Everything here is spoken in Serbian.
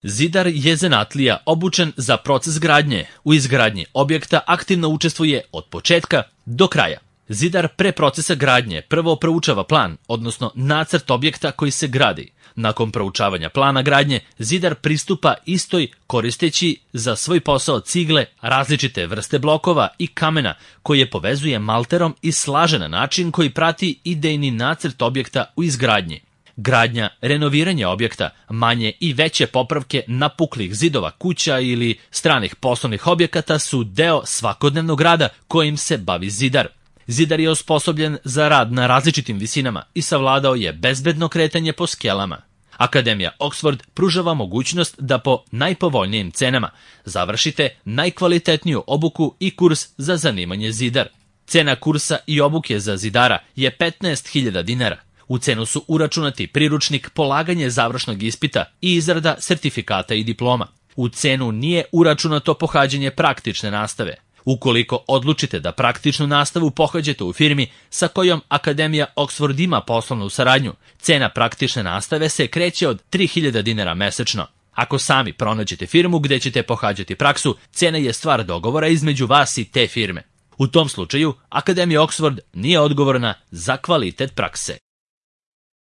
Zidar je zanatlija obučen za proces gradnje. U izgradnji objekta aktivno učestvuje od početka do kraja. Zidar pre procesa gradnje prvo proučava plan, odnosno nacrt objekta koji se gradi. Nakon proučavanja plana gradnje, zidar pristupa istoj koristeći za svoj posao cigle, različite vrste blokova i kamena koje povezuje malterom i slaže na način koji prati idejni nacrt objekta u izgradnji. Gradnja, renoviranje objekta, manje i veće popravke napuklih zidova kuća ili stranih poslovnih objekata su deo svakodnevnog rada kojim se bavi zidar. Zidar je osposobljen za rad na različitim visinama i savladao je bezbedno kretanje po skelama. Akademija Oxford pružava mogućnost da po najpovoljnijim cenama završite najkvalitetniju obuku i kurs za zanimanje zidar. Cena kursa i obuke za zidara je 15.000 dinara. U cenu su uračunati priručnik, polaganje završnog ispita i izrada sertifikata i diploma. U cenu nije uračunato pohađanje praktične nastave. Ukoliko odlučite da praktičnu nastavu pohađate u firmi sa kojom Akademija Oxford ima poslovnu saradnju, cena praktične nastave se kreće od 3.000 dinara mesečno. Ako sami pronađete firmu gde ćete pohađati praksu, cena je stvar dogovora između vas i te firme. U tom slučaju, Akademija Oxford nije odgovorna za kvalitet prakse.